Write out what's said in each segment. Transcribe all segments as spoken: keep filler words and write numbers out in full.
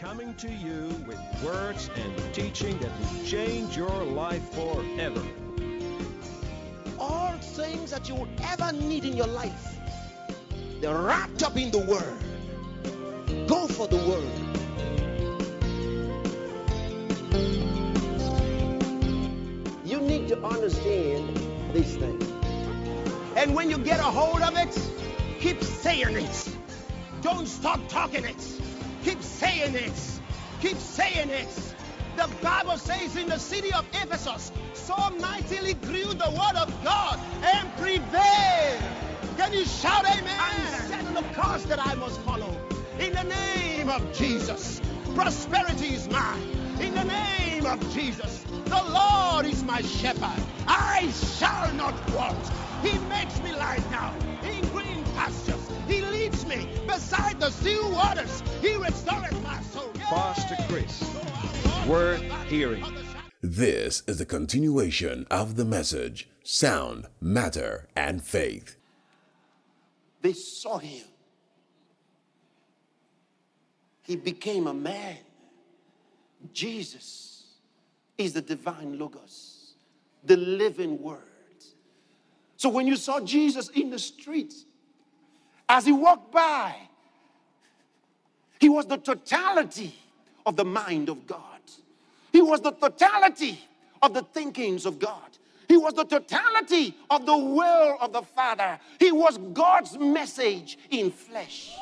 coming to you with words and teaching that will change your life forever. All things that you would ever need in your life, they're wrapped up in the Word. Go for the Word. You need to understand these things. And when you get a hold of it, keep saying it. Don't stop talking it. Keep saying it. Keep saying it. The Bible says in the city of Ephesus, so mightily grew the word of God and prevailed. Can you shout amen? I'm setting the course that I must follow. In the name of Jesus, prosperity is mine. In the name of Jesus, the Lord is my shepherd. I shall not want. He makes me lie down in green pastures. He leads me beside the still waters. He restores my soul. Pastor Chris, worth hearing. This is the continuation of the message, Sound, Matter, and Faith. They saw him. He became a man. Jesus is the divine Logos, the living Word. So when you saw Jesus in the streets, as he walked by, he was the totality of the mind of God. He was the totality of the thinkings of God. He was the totality of the will of the Father. He was God's message in flesh.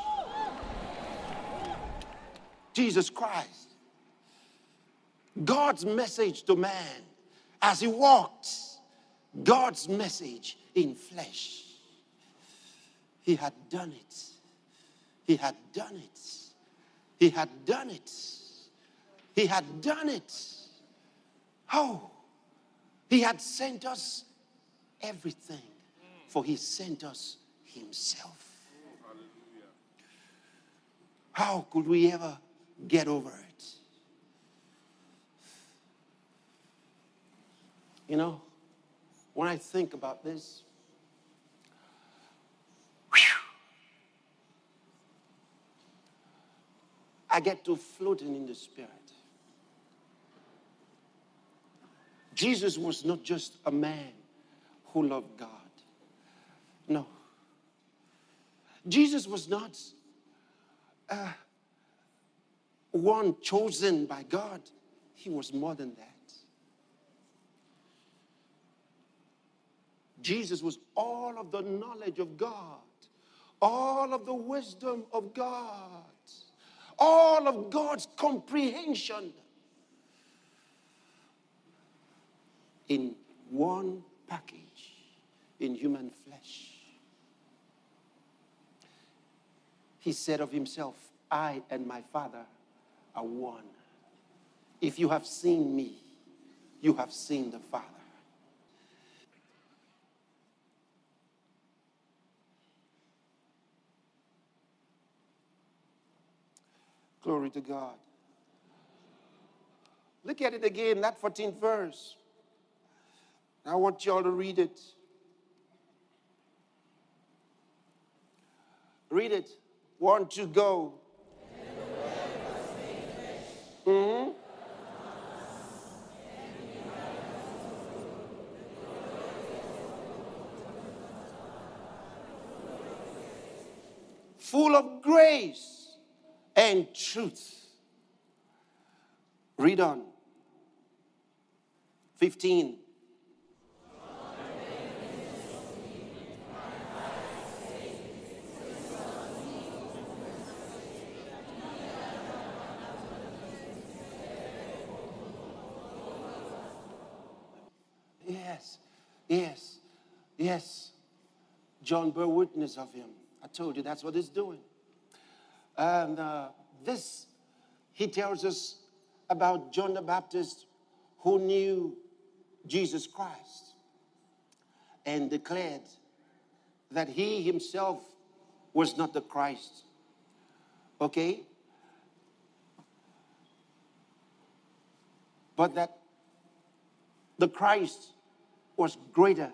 Jesus Christ, God's message to man as he walked, God's message in flesh. He had done it. He had done it. He had done it. He had done it. Oh, he had sent us everything, for he sent us himself. How could we ever get over it? You know, when I think about this, whew, I get to floating in the Spirit. Jesus was not just a man who loved God. No. Jesus was not uh, one chosen by God. He was more than that. Jesus was all of the knowledge of God, all of the wisdom of God, all of God's comprehension in one package, in human flesh. He said of himself, I and my Father are one. If you have seen me, you have seen the Father. Glory to God. Look at it again, that fourteenth verse. I want y'all to read it. Read it. One, two, go. Mm-hmm. Full of grace and truth. Read on. fifteen. Yes, yes, yes. John bore witness of him. I told you that's what he's doing. And uh, this, he tells us about John the Baptist who knew Jesus Christ and declared that he himself was not the Christ. Okay? But that the Christ was greater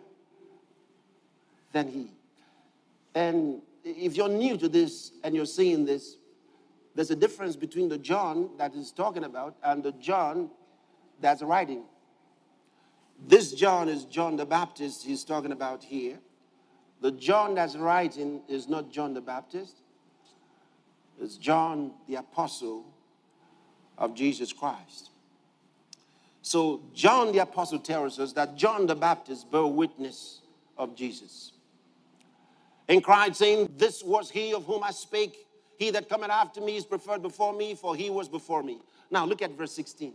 than he. And if you're new to this and you're seeing this, There's a difference between the John that is talking about and the John that's writing. This John is John the Baptist he's talking about here. The John that's writing is not John the Baptist. It's John the Apostle of Jesus Christ. So John the Apostle tells us that John the Baptist bore witness of Jesus and cried, saying, "This was he of whom I spake. He that cometh after me is preferred before me, for he was before me." Now look at verse sixteen.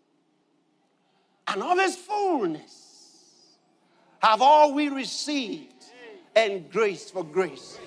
"And of his fullness have all we received, and grace for grace."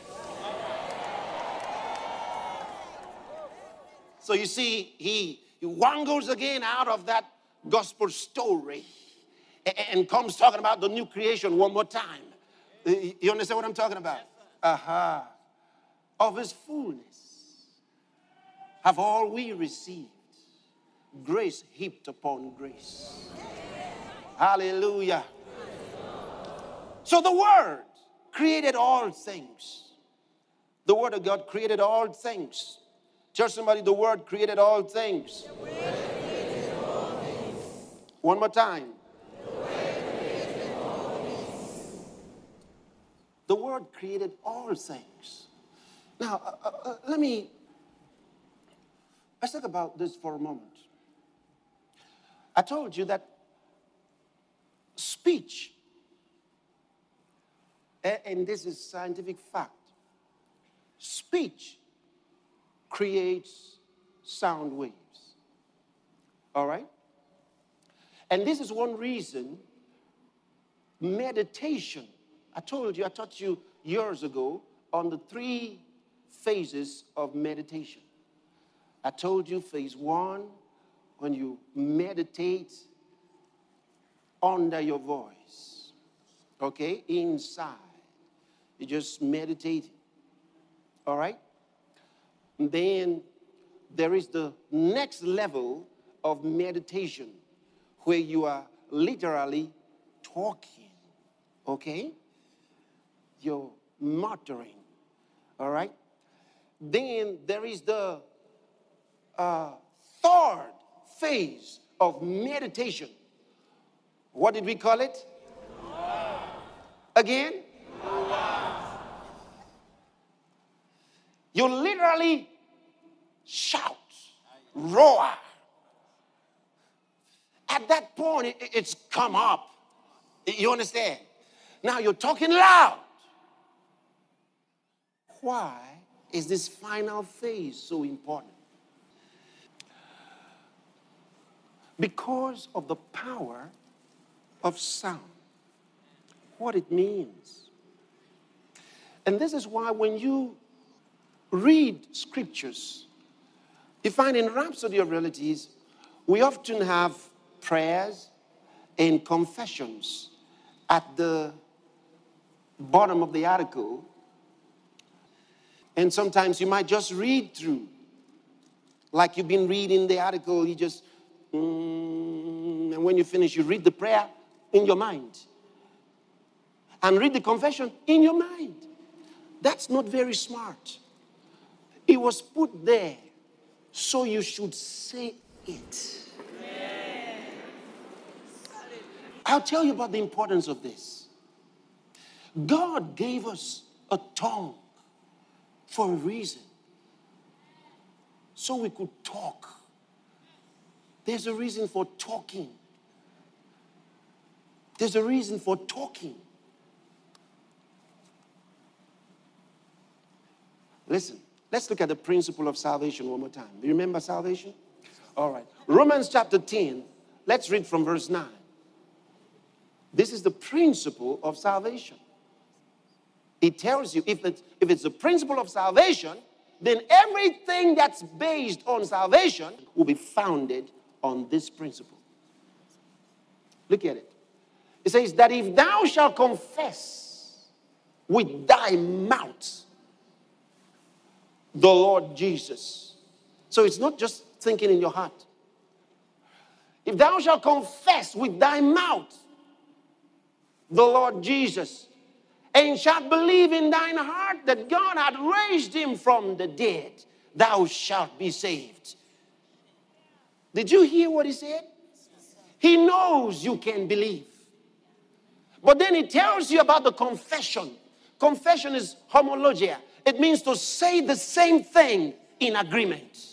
So you see, he, he wangles again out of that gospel story and, and comes talking about the new creation one more time. You understand what I'm talking about? Aha. Uh-huh. Of his fullness have all we received, grace heaped upon grace. Hallelujah. So the Word created all things. The Word of God created all things. Tell somebody, the Word created all things. The Word created all things. One more time. The Word created all things. The Word created all things. Now, uh, uh, let me, let's talk about this for a moment. I told you that speech, and this is scientific fact, speech creates sound waves. All right? And this is one reason meditation, I told you, I taught you years ago on the three phases of meditation. I told you phase one, when you meditate under your voice, okay, inside. You just meditate, all right? And then there is the next level of meditation where you are literally talking, okay? You're muttering, all right? Then there is the uh, third phase of meditation. What did we call it? Again? You literally shout, roar. At that point, it, it's come up. You understand? Now you're talking loud. Why is this final phase so important? Because of the power of sound, what it means. And this is why when you read scriptures, you find in Rhapsody of Realities, we often have prayers and confessions at the bottom of the article. And sometimes you might just read through. Like you've been reading the article, you just, mm, and when you finish, you read the prayer in your mind. And read the confession in your mind. That's not very smart. It was put there so you should say it. I'll tell you about the importance of this. God gave us a tongue for a reason. So we could talk. There's a reason for talking. There's a reason for talking. Listen, let's look at the principle of salvation one more time. Do you remember salvation? All right. Romans chapter ten, let's read from verse nine. This is the principle of salvation. It tells you if it's, if it's the principle of salvation, then everything that's based on salvation will be founded on this principle. Look at it. It says that if thou shalt confess with thy mouth the Lord Jesus. So it's not just thinking in your heart. If thou shalt confess with thy mouth the Lord Jesus, and shalt believe in thine heart that God hath raised him from the dead, thou shalt be saved. Did you hear what he said? He knows you can believe. But then he tells you about the confession. Confession is homologia. It means to say the same thing in agreement.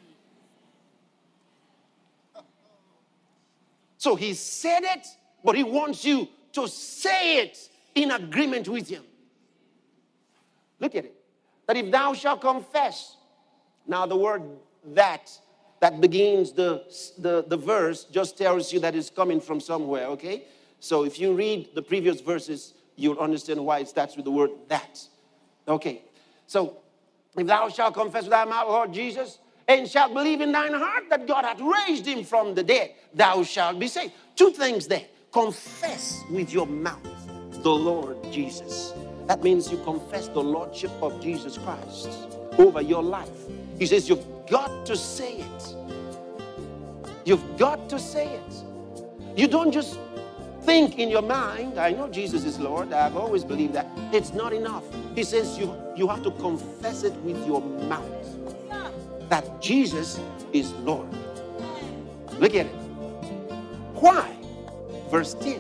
So he said it, but he wants you to say it in agreement with him. Look at it. That if thou shalt confess. Now the word that, that begins the, the, the verse just tells you that it's coming from somewhere, okay? So if you read the previous verses, you'll understand why it starts with the word that. Okay. So if thou shalt confess with thy mouth, Lord Jesus, and shalt believe in thine heart that God hath raised him from the dead, thou shalt be saved. Two things there. Confess with your mouth the Lord Jesus. That means you confess the Lordship of Jesus Christ over your life. He says you've got to say it. You've got to say it. You don't just think in your mind, I know Jesus is Lord. I've always believed that. It's not enough. He says you, you have to confess it with your mouth. That Jesus is Lord. Look at it. Why? Verse ten.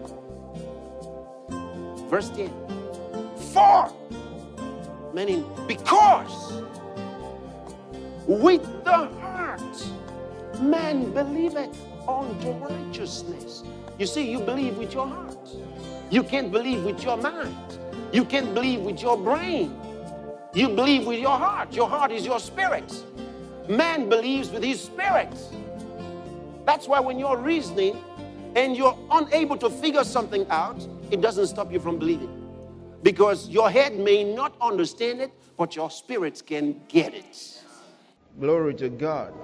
Verse ten. For, meaning because, with the heart man believeth unto righteousness. You see, you believe with your heart. You can't believe with your mind. You can't believe with your brain. You believe with your heart. Your heart is your spirit. Man believes with his spirit. That's why when you're reasoning and you're unable to figure something out, it doesn't stop you from believing. Because your head may not understand it, but your spirits can get it. Glory to God.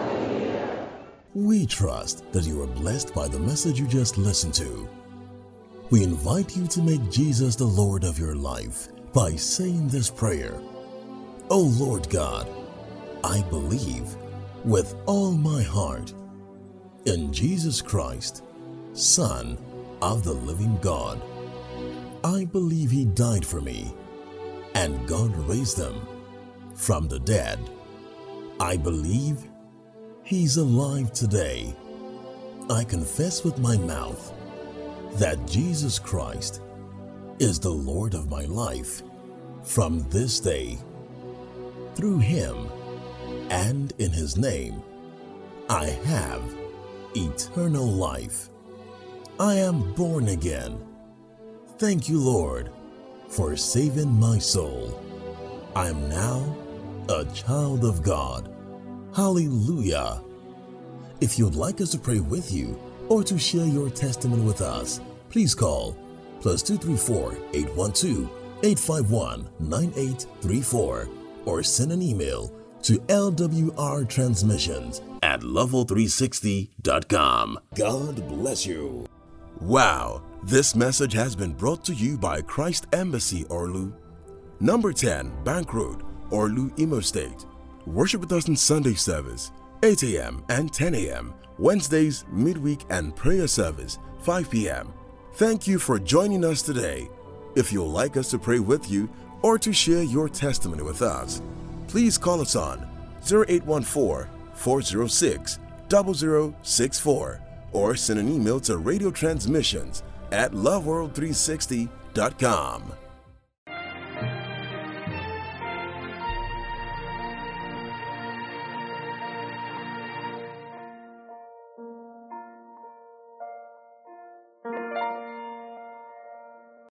We trust that you are blessed by the message you just listened to. We invite you to make Jesus the Lord of your life by saying this prayer. O Lord God, I believe with all my heart in Jesus Christ, Son of the living God. I believe he died for me and God raised him from the dead. I believe he's alive today. I confess with my mouth that Jesus Christ is the Lord of my life from this day. Through him and in his name, I have eternal life. I am born again. Thank you, Lord, for saving my soul. I am now a child of God. Hallelujah. If you'd like us to pray with you or to share your testimony with us, please call plus two three four, eight one two, eight five one, nine eight three four or send an email to L W R transmissions at level three sixty dot com. God bless you. Wow, this message has been brought to you by Christ Embassy Orlu, number ten Bank Road, Orlu, Imo State. Worship with us in Sunday service, eight a.m. and ten a.m., Wednesdays, midweek, and prayer service, five p.m. Thank you for joining us today. If you'd like us to pray with you or to share your testimony with us, please call us on zero eight one four, four zero six, zero zero six four or send an email to radio transmissions at love world three sixty dot com.